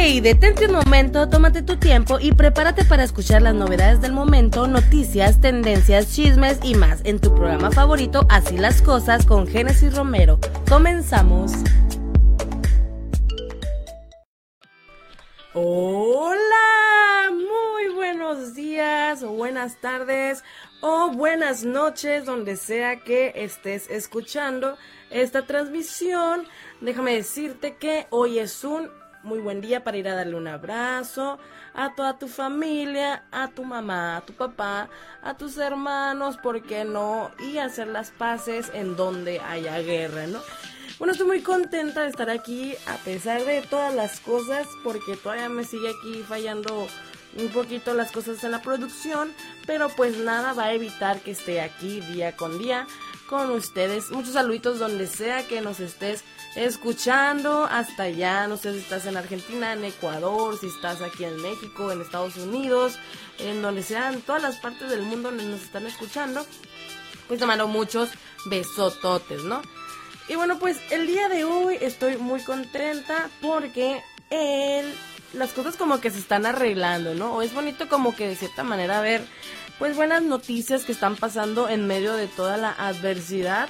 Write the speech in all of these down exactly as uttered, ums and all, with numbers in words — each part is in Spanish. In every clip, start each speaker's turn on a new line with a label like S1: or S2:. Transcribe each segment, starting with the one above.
S1: Detente un momento, tómate tu tiempo y prepárate para escuchar las novedades del momento, noticias, tendencias, chismes y más en tu programa favorito, Así las Cosas, con Génesis Romero. Comenzamos. Hola, muy buenos días o buenas tardes o buenas noches, donde sea que estés escuchando esta transmisión. Déjame decirte que hoy es un muy buen día para ir a darle un abrazo a toda tu familia, a tu mamá, a tu papá, a tus hermanos, ¿por qué no? Y hacer las paces en donde haya guerra, ¿no? Bueno, estoy muy contenta de estar aquí a pesar de todas las cosas, porque todavía me sigue aquí fallando un poquito las cosas en la producción, pero pues nada va a evitar que esté aquí día con día con ustedes. Muchos saluditos donde sea que nos estés escuchando, hasta allá, no sé si estás en Argentina, en Ecuador, si estás aquí en México, en Estados Unidos, en donde sea, en todas las partes del mundo donde nos están escuchando, pues te mando muchos besototes, ¿no? Y bueno, pues el día de hoy estoy muy contenta porque el, las cosas como que se están arreglando, ¿no? O es bonito como que de cierta manera ver pues buenas noticias que están pasando en medio de toda la adversidad.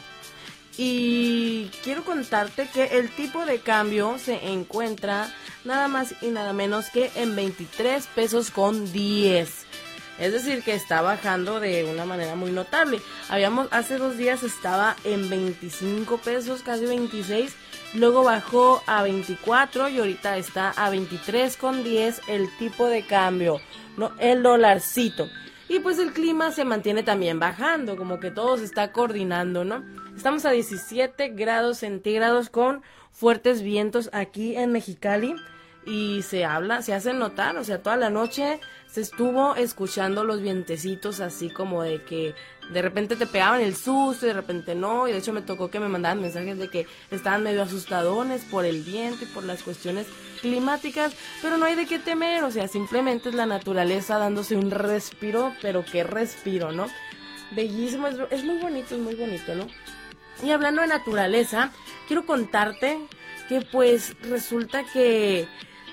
S1: Y quiero contarte que el tipo de cambio se encuentra nada más y nada menos que en veintitrés pesos con diez. Es decir, que está bajando de una manera muy notable. Habíamos, hace dos días estaba en veinticinco pesos, casi veintiséis. Luego bajó a veinticuatro y ahorita está a veintitrés con diez el tipo de cambio, ¿no? El dolarcito. Y pues el clima se mantiene también bajando, como que todo se está coordinando, ¿no? Estamos a diecisiete grados centígrados con fuertes vientos aquí en Mexicali y se habla, se hace notar, o sea, toda la noche se estuvo escuchando los vientecitos así como de que de repente te pegaban el susto y de repente no, y de hecho me tocó que me mandaban mensajes de que estaban medio asustadones por el viento y por las cuestiones climáticas, pero no hay de qué temer, o sea, simplemente es la naturaleza dándose un respiro, pero qué respiro, ¿no? Bellísimo, es, es muy bonito, es muy bonito, ¿no? Y hablando de naturaleza, quiero contarte que pues resulta que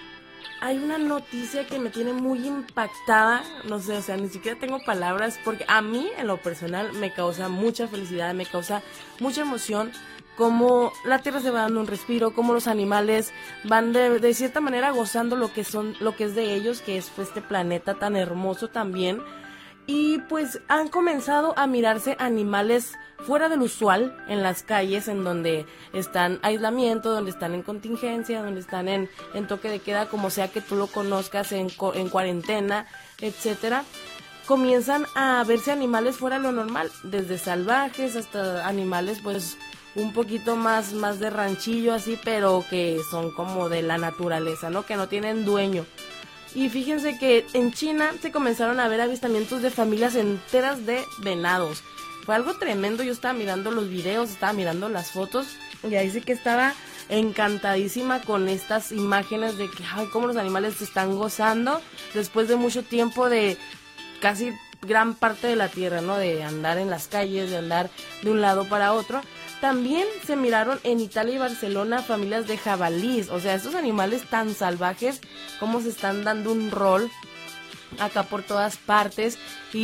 S1: hay una noticia que me tiene muy impactada, no sé, o sea, ni siquiera tengo palabras, porque a mí, en lo personal, me causa mucha felicidad, me causa mucha emoción, cómo la tierra se va dando un respiro, cómo los animales van de, de cierta manera gozando lo que son, lo que es de ellos, que es pues, este planeta tan hermoso también, y pues han comenzado a mirarse animales fuera del usual en las calles, en donde están aislamiento, donde están en contingencia, donde están en, en toque de queda, como sea que tú lo conozcas, en, en cuarentena, etcétera. Comienzan a verse animales fuera de lo normal, desde salvajes hasta animales pues un poquito más, más de ranchillo así, pero que son como de la naturaleza, ¿no? Que no tienen dueño. Y fíjense que en China se comenzaron a ver avistamientos de familias enteras de venados. Fue algo tremendo, yo estaba mirando los videos, estaba mirando las fotos y ahí sí que estaba encantadísima con estas imágenes de que, ay, cómo los animales se están gozando después de mucho tiempo de casi gran parte de la tierra, ¿no? De andar en las calles, de andar de un lado para otro. También se miraron en Italia y Barcelona familias de jabalís, o sea, estos animales tan salvajes, cómo se están dando un rol acá por todas partes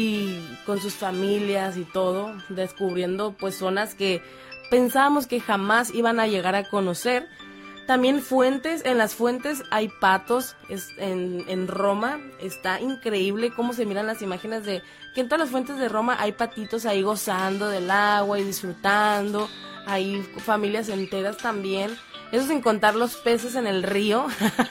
S1: y con sus familias y todo, descubriendo pues zonas que pensábamos que jamás iban a llegar a conocer. También fuentes, en las fuentes hay patos, es, en, en Roma está increíble cómo se miran las imágenes de que en todas las fuentes de Roma hay patitos ahí gozando del agua y disfrutando, hay familias enteras también, eso sin contar los peces en el río,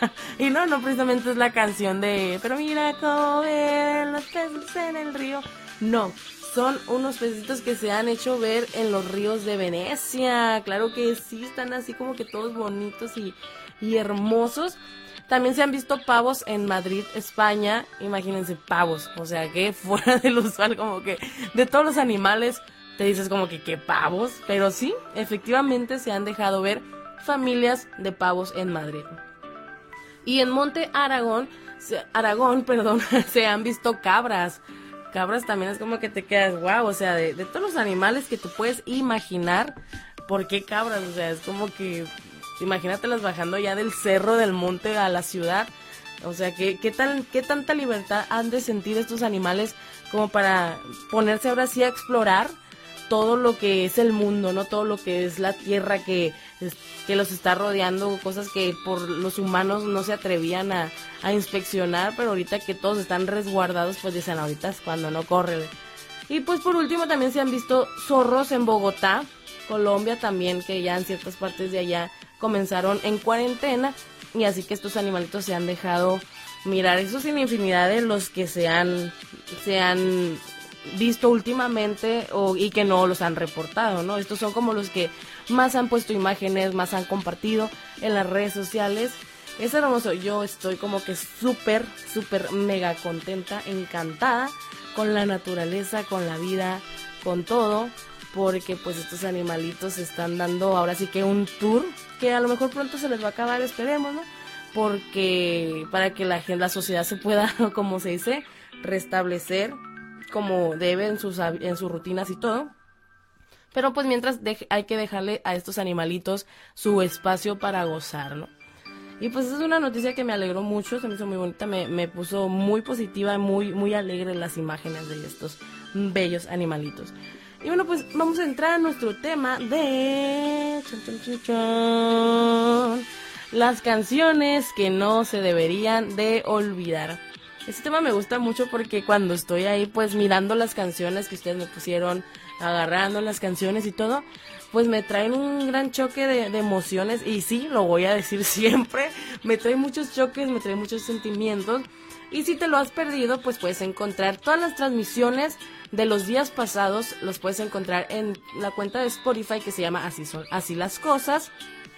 S1: y no, no precisamente es la canción de, pero mira cómo ven los peces en el río, no. Son unos pececitos que se han hecho ver en los ríos de Venecia. Claro que sí, están así como que todos bonitos y, y hermosos. También se han visto pavos en Madrid, España. Imagínense, pavos. O sea, que fuera del usual, como que de todos los animales te dices como que qué pavos. Pero sí, efectivamente se han dejado ver familias de pavos en Madrid. Y en Monte Aragón, Aragón, perdón, se han visto cabras. Cabras también es como que te quedas, wow, o sea, de, de todos los animales que tú puedes imaginar, ¿por qué cabras? O sea, es como que imagínatelas bajando ya del cerro del monte a la ciudad. O sea, ¿qué, qué, tal, ¿qué tanta libertad han de sentir estos animales como para ponerse ahora sí a explorar todo lo que es el mundo, ¿no? Todo lo que es la tierra que, que los está rodeando, cosas que por los humanos no se atrevían a, a inspeccionar, pero ahorita que todos están resguardados, pues dicen, ahorita es cuando no corre. Y pues por último también se han visto zorros en Bogotá, Colombia también, que ya en ciertas partes de allá comenzaron en cuarentena, y así que estos animalitos se han dejado mirar. Eso sin infinidad de los que se han, se han visto últimamente o, y que no los han reportado, ¿no? Estos son como los que más han puesto imágenes, más han compartido en las redes sociales. Es hermoso, yo estoy como que súper, súper mega contenta, encantada con la naturaleza, con la vida, con todo, porque pues estos animalitos están dando ahora sí que un tour que a lo mejor pronto se les va a acabar, esperemos, ¿no? Porque para que la, la sociedad se pueda, como se dice, restablecer como debe en sus, en sus rutinas y todo. Pero pues mientras de, hay que dejarle a estos animalitos su espacio para gozar, ¿no? Y pues es una noticia que me alegró mucho, se me hizo muy bonita, me, me puso muy positiva, muy, muy alegre las imágenes de estos bellos animalitos. Y bueno, pues vamos a entrar a nuestro tema de chon, chon, chon, chon. Las canciones que no se deberían de olvidar. Este tema me gusta mucho porque cuando estoy ahí pues mirando las canciones que ustedes me pusieron, agarrando las canciones y todo, pues me traen un gran choque de, de emociones, y sí, lo voy a decir siempre, me trae muchos choques, me trae muchos sentimientos. Y si te lo has perdido, pues puedes encontrar todas las transmisiones de los días pasados, los puedes encontrar en la cuenta de Spotify que se llama Así Son, Así Las Cosas.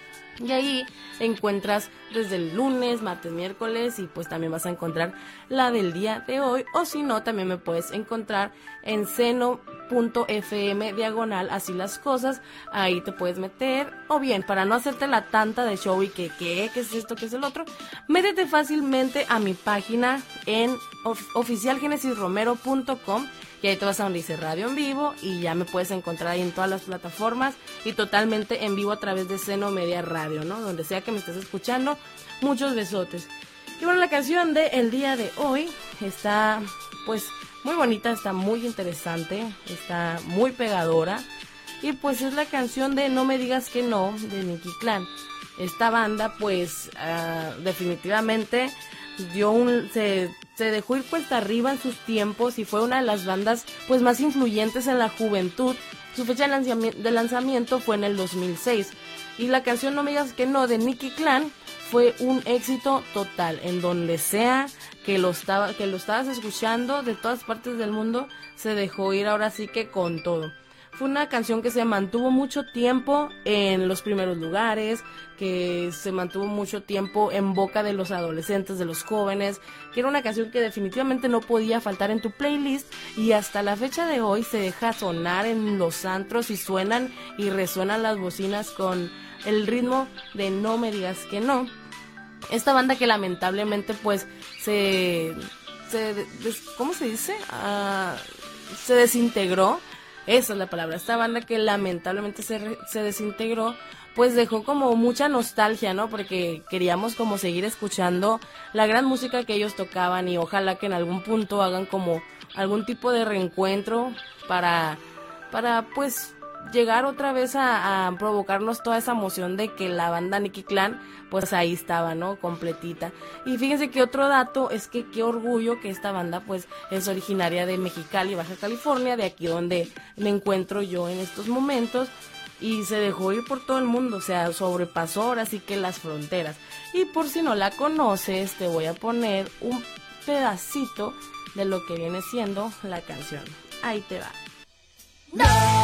S1: Y ahí encuentras desde el lunes, martes, miércoles, y pues también vas a encontrar la del día de hoy. O si no, también me puedes encontrar en seno punto f m diagonal Así Las Cosas. Ahí te puedes meter. O bien, para no hacerte la tanta de show y que qué, qué es esto, qué es el otro, métete fácilmente a mi página en of- oficial genesis romero punto com. Y ahí te vas a donde dice radio en vivo y ya me puedes encontrar ahí en todas las plataformas y totalmente en vivo a través de Seno Media Radio, ¿no? Donde sea que me estés escuchando, muchos besotes. Y bueno, la canción de el día de hoy está pues muy bonita, está muy interesante, está muy pegadora. Y pues es la canción de No Me Digas Que No, de Nicky Clan. Esta banda pues uh, definitivamente dio un... se... se dejó ir cuesta arriba en sus tiempos y fue una de las bandas pues más influyentes en la juventud. Su fecha de lanzamiento, de lanzamiento fue en el dos mil seis y la canción No Me Digas Que No de Nicky Clan fue un éxito total. En donde sea que lo estaba, que lo estabas escuchando de todas partes del mundo, se dejó ir ahora sí que con todo. Fue una canción que se mantuvo mucho tiempo en los primeros lugares, que se mantuvo mucho tiempo en boca de los adolescentes, de los jóvenes, que era una canción que definitivamente no podía faltar en tu playlist, y hasta la fecha de hoy se deja sonar en los antros y suenan y resuenan las bocinas con el ritmo de No Me Digas Que No. Esta banda que lamentablemente pues se... se des, ¿cómo se dice? Uh, se desintegró. Esa es la palabra. Esta banda que lamentablemente se, re, se desintegró, pues dejó como mucha nostalgia, ¿no? Porque queríamos como seguir escuchando la gran música que ellos tocaban, y ojalá que en algún punto hagan como algún tipo de reencuentro para, para pues llegar otra vez a, a provocarnos toda esa emoción de que la banda Nicky Clan pues ahí estaba, ¿no? Completita. Y fíjense que otro dato es que qué orgullo que esta banda pues es originaria de Mexicali, Baja California, de aquí donde me encuentro yo en estos momentos, y se dejó ir por todo el mundo, o sea, sobrepasó ahora sí que las fronteras. Y por si no la conoces, te voy a poner un pedacito de lo que viene siendo la canción. Ahí te va.
S2: No,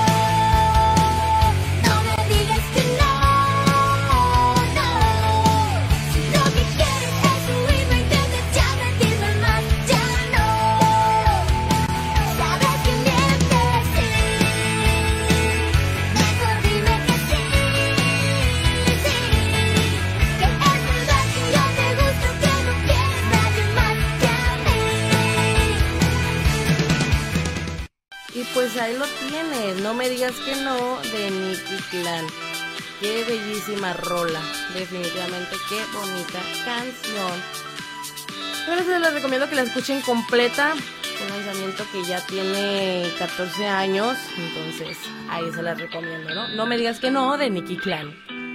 S2: no me digas que no, no. Si lo que quieres es huir, no intentes ya mentirme más, ya no. Sabes que mientes, sí. Mejor dime que sí, sí. Que es verdad que yo te gusto, que no quieres nadie más que a mí.
S1: Y pues ahí lo tienes, No Me Digas Que No, de Nicky Clan. qué bellísima rola, definitivamente qué bonita canción. Pero se les recomiendo que la escuchen completa, un lanzamiento que ya tiene catorce años, entonces ahí se las recomiendo, ¿no? No me digas que no, de Nicki Clan.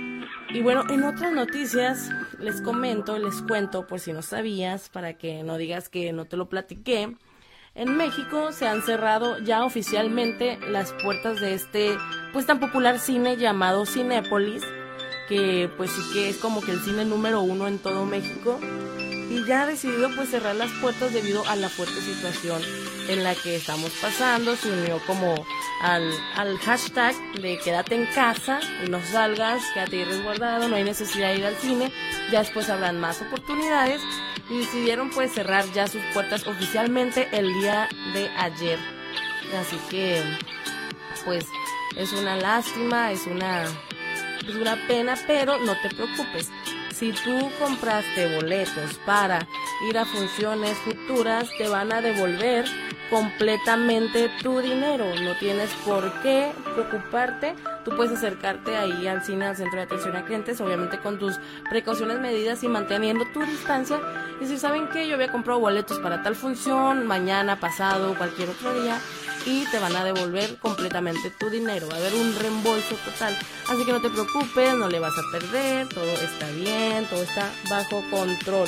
S1: Y bueno, en otras noticias les comento, les cuento, por si no sabías, para que no digas que no te lo platiqué. En México se han cerrado ya oficialmente las puertas de este pues tan popular cine llamado Cinépolis, que pues sí que es como que el cine número uno en todo México, y ya ha decidido pues cerrar las puertas debido a la fuerte situación en la que estamos pasando. Se unió como al, al hashtag de quédate en casa y no salgas, quédate ahí resguardado, no hay necesidad de ir al cine, ya después habrán más oportunidades, y decidieron pues cerrar ya sus puertas oficialmente el día de ayer. Así que pues es una lástima, es una, es una pena, pero no te preocupes. Si tú compraste boletos para ir a funciones futuras, te van a devolver completamente tu dinero. No tienes por qué preocuparte. Tú puedes acercarte ahí al cine, al centro de atención a clientes, obviamente con tus precauciones medidas y manteniendo tu distancia. Y si saben que yo había comprado boletos para tal función, mañana, pasado, cualquier otro día, y te van a devolver completamente tu dinero. Va a haber un reembolso total. Así que no te preocupes, no le vas a perder, todo está bien, todo está bajo control.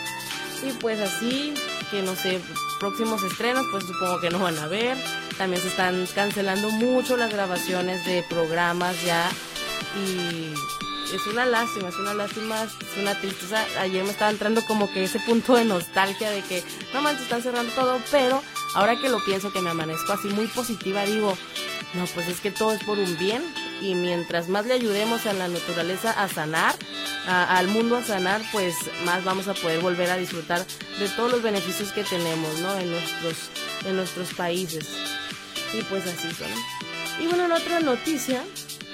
S1: Y pues así, que no sé, próximos estrenos, pues supongo que no van a ver. También se están cancelando mucho las grabaciones de programas ya. Y es una lástima, es una lástima, es una tristeza. Ayer me estaba entrando como que ese punto de nostalgia de que no manches, están cerrando todo, pero ahora que lo pienso, que me amanezco así muy positiva, digo, no, pues es que todo es por un bien, y mientras más le ayudemos a la naturaleza a sanar, a, al mundo a sanar, pues más vamos a poder volver a disfrutar de todos los beneficios que tenemos, ¿no? En nuestros, en nuestros países. Y pues así son. Y bueno, en otra noticia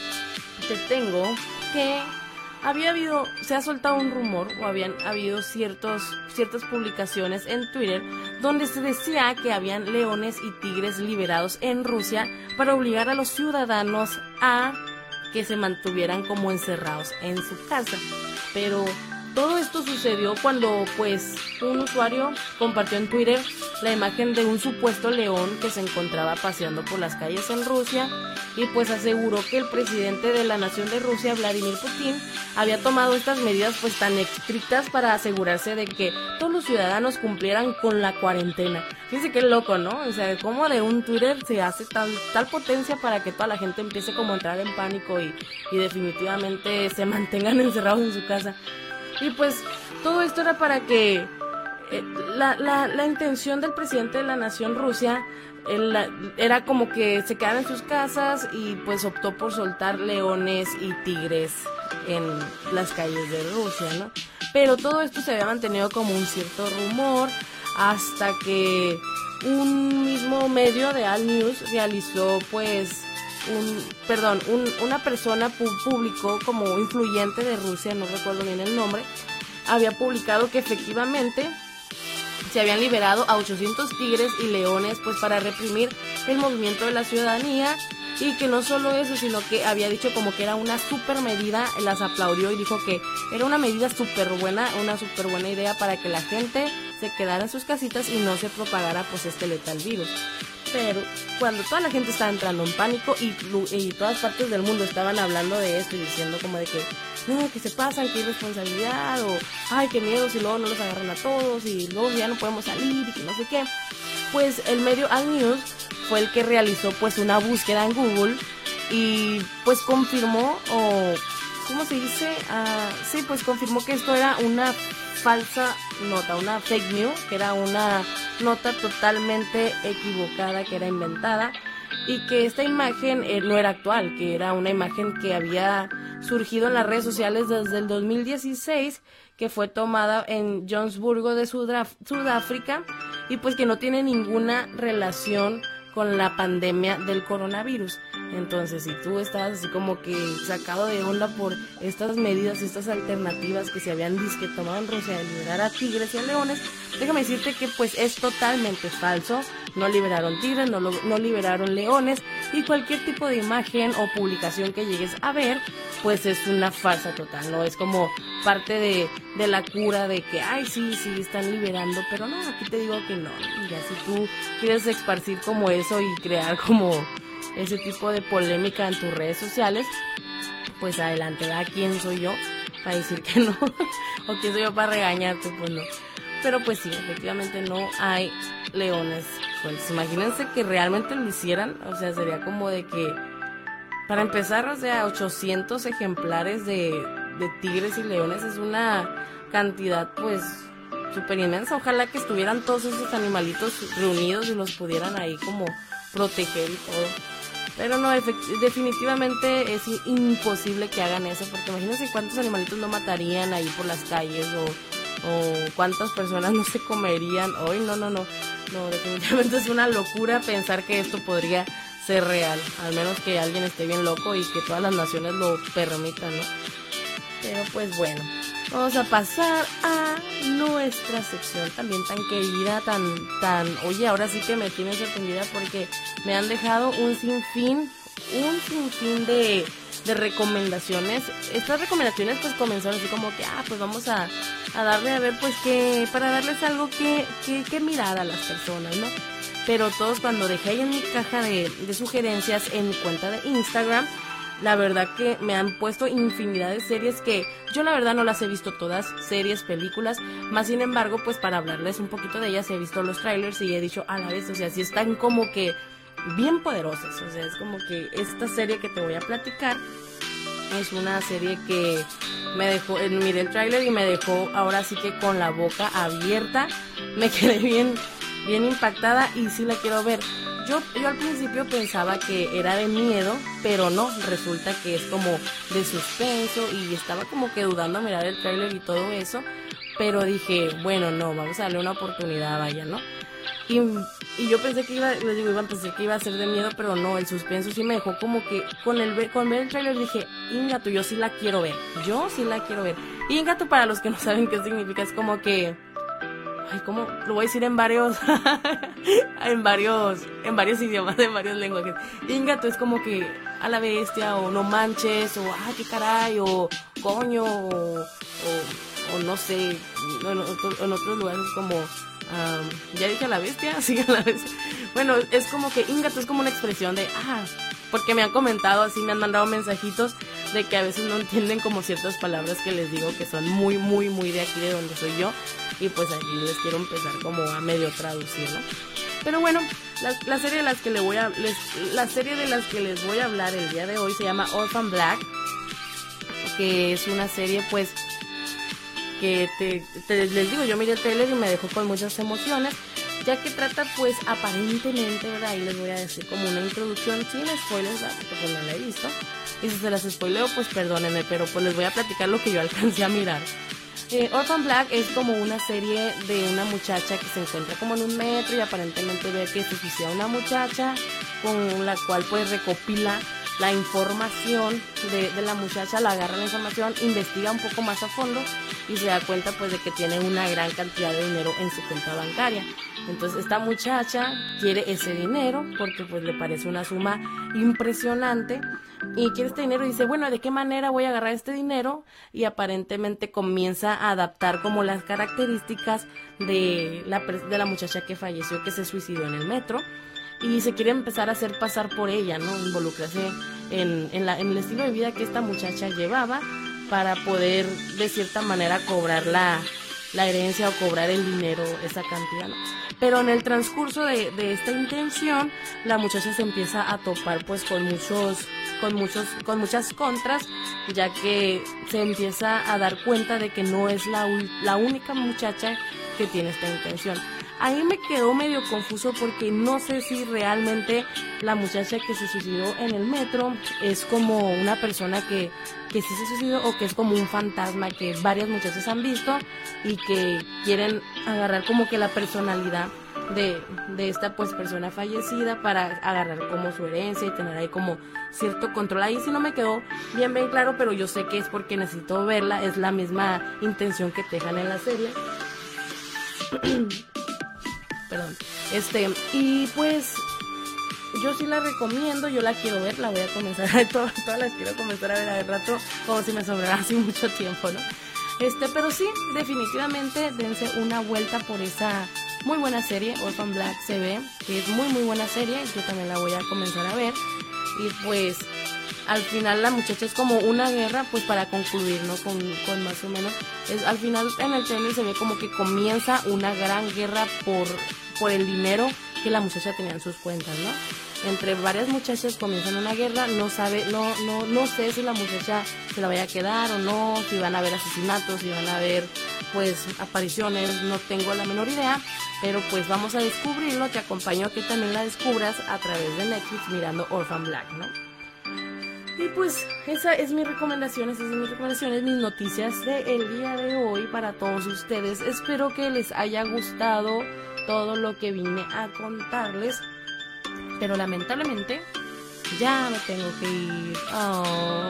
S1: te tengo que había habido, se ha soltado un rumor, o habían habido ciertos, ciertas publicaciones en Twitter donde se decía que habían leones y tigres liberados en Rusia para obligar a los ciudadanos a que se mantuvieran como encerrados en su casa. Pero todo esto sucedió cuando pues un usuario compartió en Twitter la imagen de un supuesto león que se encontraba paseando por las calles en Rusia, y pues aseguró que el presidente de la nación de Rusia, Vladimir Putin, había tomado estas medidas pues tan estrictas para asegurarse de que todos los ciudadanos cumplieran con la cuarentena. Fíjense qué loco, ¿no? O sea, cómo de un Twitter se hace tal, tal potencia para que toda la gente empiece como a entrar en pánico y, y definitivamente se mantengan encerrados en su casa. Y pues todo esto era para que eh, la, la, la intención del presidente de la nación Rusia el, era como que se quedaran en sus casas, y pues optó por soltar leones y tigres en las calles de Rusia, ¿no? Pero todo esto se había mantenido como un cierto rumor hasta que un mismo medio de Al News realizó pues un, perdón, un, una persona pu- publicó como influyente de Rusia, no recuerdo bien el nombre, había publicado que efectivamente se habían liberado a ochocientos tigres y leones pues para reprimir el movimiento de la ciudadanía, y que no solo eso, sino que había dicho como que era una super medida, las aplaudió y dijo que era una medida súper buena, una súper buena idea para que la gente se quedara en sus casitas y no se propagara pues este letal virus. Pero cuando toda la gente estaba entrando en pánico y, y todas partes del mundo estaban hablando de esto y diciendo como de que no, que se pasan, que irresponsabilidad, o ay, qué miedo si luego no los agarran a todos y luego ya no podemos salir y que no sé qué, pues el medio Al News fue el que realizó pues una búsqueda en Google y pues confirmó, o ¿cómo se dice? Uh, sí, pues confirmó que esto era una falsa nota, una fake news, que era una nota totalmente equivocada, que era inventada, y que esta imagen eh, no era actual, que era una imagen que había surgido en las redes sociales desde el dos mil dieciséis, que fue tomada en Johannesburgo de Sudaf- Sudáfrica, y pues que no tiene ninguna relación con la pandemia del coronavirus. Entonces, si tú estabas así como que sacado de onda por estas medidas, estas alternativas que se habían disque tomado en Rusia de liberar a tigres y a leones, déjame decirte que pues es totalmente falso. No liberaron tigres, no, lo, no liberaron leones, y cualquier tipo de imagen o publicación que llegues a ver, pues es una farsa total, ¿no? Es como parte de, de la cura de que, ay, sí, sí, están liberando, pero no, aquí te digo que no. Y ya si tú quieres esparcir como eso y crear como ese tipo de polémica en tus redes sociales, pues adelante, ¿verdad? ¿Quién soy yo para decir que no? ¿O quién soy yo para regañarte? Pues no. Pero pues sí, efectivamente no hay leones. Pues imagínense que realmente lo hicieran, o sea, sería como de que, para empezar, o sea, ochocientos ejemplares de, de tigres y leones es una cantidad pues súper inmensa. Ojalá que estuvieran todos esos animalitos reunidos y los pudieran ahí como proteger y todo. Pero no, definitivamente es imposible que hagan eso, porque imagínense cuántos animalitos no matarían ahí por las calles, o, o cuántas personas no se comerían. Hoy no, no, no, no, definitivamente es una locura pensar que esto podría ser real, al menos que alguien esté bien loco y que todas las naciones lo permitan, ¿no? Pero pues bueno, vamos a pasar a nuestra sección también tan querida, tan, tan, oye, ahora sí que me tienen sorprendida porque me han dejado un sinfín, un sinfín de, de recomendaciones. Estas recomendaciones pues comenzaron así como que, ah, pues vamos a, a darle a ver pues que, para darles algo que, que, que mirar a las personas, ¿no? Pero todos, cuando dejé ahí en mi caja de, de sugerencias en mi cuenta de Instagram, la verdad que me han puesto infinidad de series que yo la verdad no las he visto todas, series, películas, más sin embargo pues para hablarles un poquito de ellas he visto los trailers y he dicho a la vez, o sea, sí están como que bien poderosas, o sea, es como que esta serie que te voy a platicar es una serie que me dejó, eh, miré el trailer y me dejó ahora sí que con la boca abierta, me quedé bien, bien impactada y sí la quiero ver. Yo, yo al principio pensaba que era de miedo, pero no, resulta que es como de suspenso y estaba como que dudando a mirar el tráiler y todo eso, pero dije, bueno, no, vamos a darle una oportunidad, vaya, ¿no? Y, y yo pensé que iba, les digo, iba a pensar que iba a ser de miedo, pero no, el suspenso sí me dejó como que, con el con ver el tráiler dije, Ingato, yo sí la quiero ver, yo sí la quiero ver. Ingato, para los que no saben qué significa, es como que, ay, ¿cómo? Lo voy a decir en varios, en varios, en varios idiomas, en varios lenguajes. Ingato es como que a la bestia, o no manches, o ah, qué caray, o coño, o, o, o no sé, en, otro, en otros lugares como, um, ya dije a la bestia, sí, a la bestia. Bueno, es como que Ingato es como una expresión de, ah, porque me han comentado así, me han mandado mensajitos de que a veces no entienden como ciertas palabras que les digo que son muy, muy, muy de aquí de donde soy yo. Y pues aquí les quiero empezar como a medio traducir, ¿no? Pero bueno, la, la serie de las que le voy a les, la serie de las que les voy a hablar el día de hoy se llama Orphan Black, que es una serie pues que te, te les digo, yo miré el trailer y me dejó con muchas emociones, ya que trata pues aparentemente, ¿verdad? Ahí les voy a decir como una introducción sin spoilers, ¿verdad? Porque pues no la he visto. Y si se las spoileo, pues perdónenme, pero pues les voy a platicar lo que yo alcancé a mirar. Eh, Orphan Black es como una serie de una muchacha que se encuentra como en un metro y aparentemente ve que se suicida una muchacha, con la cual pues recopila la información de, de la muchacha, la agarra la información, investiga un poco más a fondo y se da cuenta pues de que tiene una gran cantidad de dinero en su cuenta bancaria. Entonces esta muchacha quiere ese dinero porque pues le parece una suma impresionante y quiere este dinero y dice, bueno, ¿de qué manera voy a agarrar este dinero? Y aparentemente comienza a adaptar como las características de la, de la muchacha que falleció, que se suicidó en el metro. Y se quiere empezar a hacer pasar por ella, ¿no? Involucrarse en, en, la, en el estilo de vida que esta muchacha llevaba para poder, de cierta manera, cobrar la, la herencia o cobrar el dinero, esa cantidad, ¿no? Pero en el transcurso de, de esta intención, la muchacha se empieza a topar, pues, con muchos, con muchos, con muchas contras, ya que se empieza a dar cuenta de que no es la, la única muchacha que tiene esta intención. Ahí me quedó medio confuso porque no sé si realmente la muchacha que se suicidó en el metro es como una persona que, que sí se suicidó o que es como un fantasma que varias muchachas han visto y que quieren agarrar como que la personalidad de, de esta pues persona fallecida para agarrar como su herencia y tener ahí como cierto control. Ahí sí no me quedó bien bien claro, pero yo sé que es porque necesito verla, es la misma intención que te dejan en la serie. Perdón. Este, y pues yo sí la recomiendo, yo la quiero ver, la voy a comenzar a ver, todas, todas las quiero comenzar a ver a ver rato, como si me sobrara así mucho tiempo, ¿no? Este, pero sí, definitivamente dense una vuelta por esa muy buena serie, Orphan Black se ve, que es muy muy buena serie, yo también la voy a comenzar a ver, y pues al final la muchacha es como una guerra, pues para concluir, ¿no? Con, con más o menos, es, al final en el trailer se ve como que comienza una gran guerra por, por el dinero que la muchacha tenía en sus cuentas, ¿no? Entre varias muchachas comienzan una guerra, no sabe, no, no, no sé si la muchacha se la vaya a quedar o no, si van a haber asesinatos, si van a haber pues apariciones, no tengo la menor idea, pero pues vamos a descubrirlo, te acompaño a que también la descubras a través de Netflix mirando Orphan Black, ¿no? Y pues esa es mi recomendación, esas son mis recomendaciones, mis noticias del día de hoy para todos ustedes. Espero que les haya gustado todo lo que vine a contarles, pero lamentablemente ya me tengo que ir. Oh.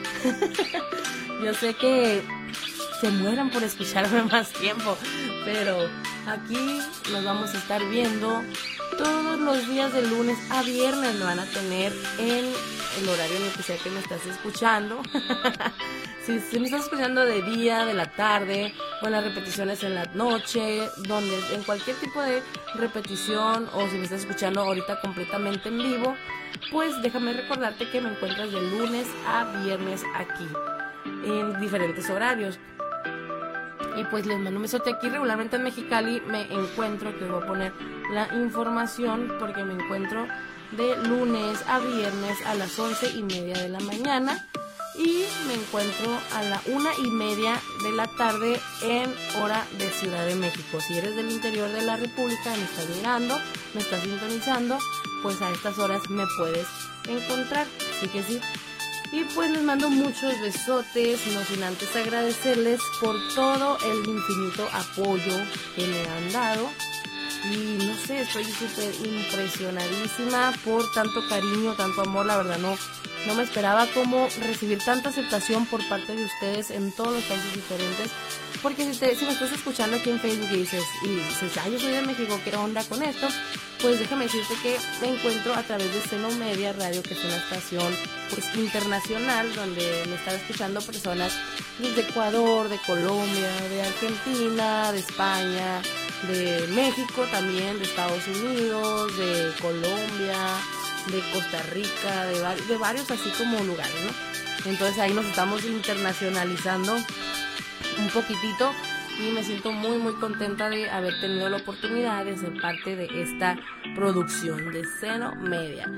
S1: Yo sé que se mueran por escucharme más tiempo, pero aquí nos vamos a estar viendo todos los días de lunes a viernes. Me van a tener en el horario en el que sea que me estás escuchando. Si, si me estás escuchando de día, de la tarde, o en las repeticiones en la noche, donde en cualquier tipo de repetición, o si me estás escuchando ahorita completamente en vivo, pues déjame recordarte que me encuentras de lunes a viernes aquí, en diferentes horarios. Y pues les mando un besote aquí. Regularmente en Mexicali me encuentro, que voy a poner la información, porque me encuentro de lunes a viernes a las once y media de la mañana, y me encuentro a la una y media de la tarde en hora de Ciudad de México. Si eres del interior de la República, me estás mirando, me estás sintonizando, pues a estas horas me puedes encontrar, así que sí. Y pues les mando muchos besotes, no sin antes agradecerles por todo el infinito apoyo que me han dado. Y no sé, estoy súper impresionadísima por tanto cariño, tanto amor. La verdad no, no me esperaba como recibir tanta aceptación por parte de ustedes en todos los países diferentes. Porque si, te, si me estás escuchando aquí en Facebook y dices, y dices, ah, yo soy de México, ¿qué onda con esto? Pues déjame decirte que me encuentro a través de Seno Media Radio, que es una estación pues internacional, donde me están escuchando personas desde Ecuador, de Colombia, de Argentina, de España, de México también, de Estados Unidos, de Colombia, de Costa Rica, de, var- de varios así como lugares, ¿no? Entonces ahí nos estamos internacionalizando un poquitito, y me siento muy muy contenta de haber tenido la oportunidad de ser parte de esta producción de Seno Media.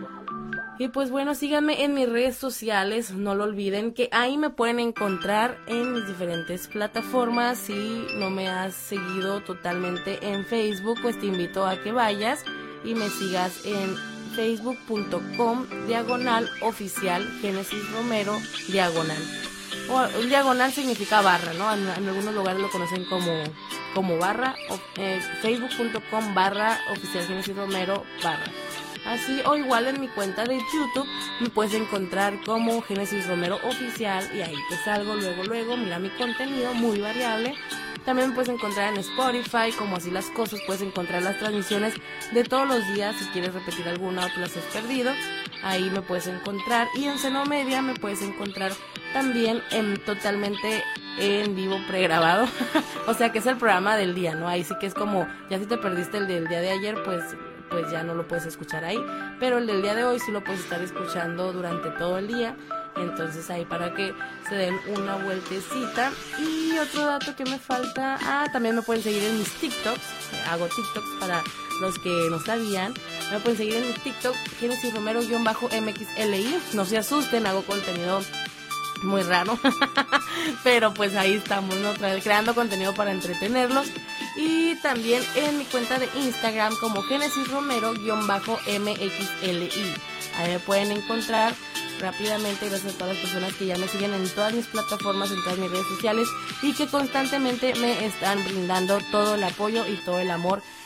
S1: Y pues bueno, síganme en mis redes sociales, no lo olviden que ahí me pueden encontrar en mis diferentes plataformas. Si no me has seguido totalmente en Facebook, pues te invito a que vayas y me sigas en facebook punto com diagonal oficial Génesis Romero diagonal. O, diagonal significa barra, ¿no? En, en algunos lugares lo conocen como, como barra, o, eh, facebook punto com barra oficial Génesis Romero barra. Así, o igual en mi cuenta de YouTube me puedes encontrar como Génesis Romero Oficial, y ahí te salgo luego, luego, mira mi contenido muy variable. También me puedes encontrar en Spotify, como Así las Cosas, puedes encontrar las transmisiones de todos los días, si quieres repetir alguna o te las has perdido, ahí me puedes encontrar. Y en Seno Media me puedes encontrar también en, totalmente en vivo pregrabado, o sea que es el programa del día, ¿no? Ahí sí que es como, ya si te perdiste el del día de ayer, pues... pues ya no lo puedes escuchar ahí, pero el del día de hoy sí lo puedes estar escuchando durante todo el día. Entonces ahí para que se den una vueltecita. Y otro dato que me falta, ah, también me pueden seguir en mis TikToks, hago TikToks para los que no sabían, me pueden seguir en mi TikTok, Génesis Romero-M X L I, no se asusten, hago contenido muy raro, pero pues ahí estamos, ¿no? Creando contenido para entretenerlos. Y también en mi cuenta de Instagram como Génesis Romero-M X L I. Ahí me pueden encontrar rápidamente, gracias a todas las personas que ya me siguen en todas mis plataformas, en todas mis redes sociales, y que constantemente me están brindando todo el apoyo y todo el amor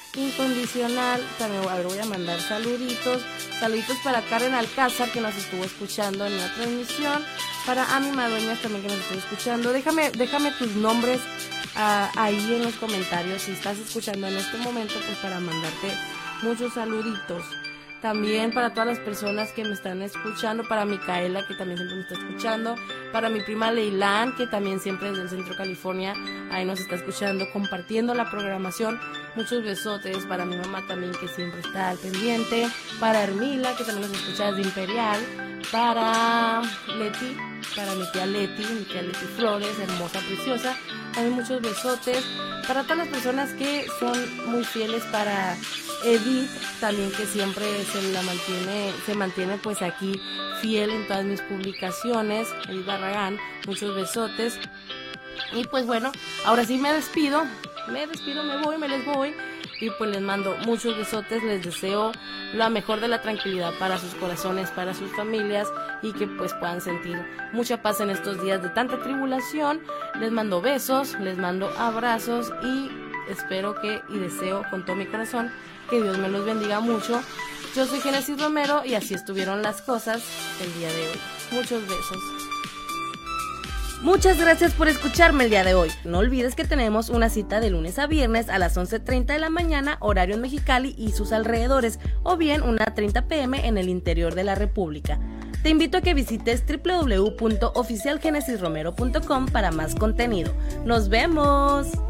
S1: incondicional. También a ver, voy a mandar saluditos. Saluditos para Karen Alcázar, que nos estuvo escuchando en la transmisión. Para Ami Madueñas también, que nos estuvo escuchando. Déjame, déjame tus nombres uh, ahí en los comentarios si estás escuchando en este momento, pues para mandarte muchos saluditos. También para todas las personas que me están escuchando, para Micaela, que también siempre me está escuchando, para mi prima Leilán, que también siempre desde el Centro California ahí nos está escuchando, compartiendo la programación. Muchos besotes para mi mamá también, que siempre está al pendiente, para Hermila, que también nos escucha desde Imperial, para Leti, para mi tía Leti, mi tía Leti Flores, hermosa, preciosa, también muchos besotes. Para todas las personas que son muy fieles, para Edith también, que siempre se la mantiene, se mantiene pues aquí fiel en todas mis publicaciones. Edith Barragán, muchos besotes. Y pues bueno, ahora sí me despido, me despido, me voy, me les voy. Y pues les mando muchos besotes, les deseo la mejor de la tranquilidad para sus corazones, para sus familias, y que pues puedan sentir mucha paz en estos días de tanta tribulación. Les mando besos, les mando abrazos y espero que y deseo con todo mi corazón que Dios me los bendiga mucho. Yo soy Génesis Romero y así estuvieron las cosas el día de hoy. Muchos besos. Muchas gracias por escucharme el día de hoy. No olvides que tenemos una cita de lunes a viernes a las once treinta de la mañana, horario en Mexicali y sus alrededores, o bien una treinta pm en el interior de la República. Te invito a que visites doble u doble u doble u punto oficial genesis romero punto com para más contenido. ¡Nos vemos!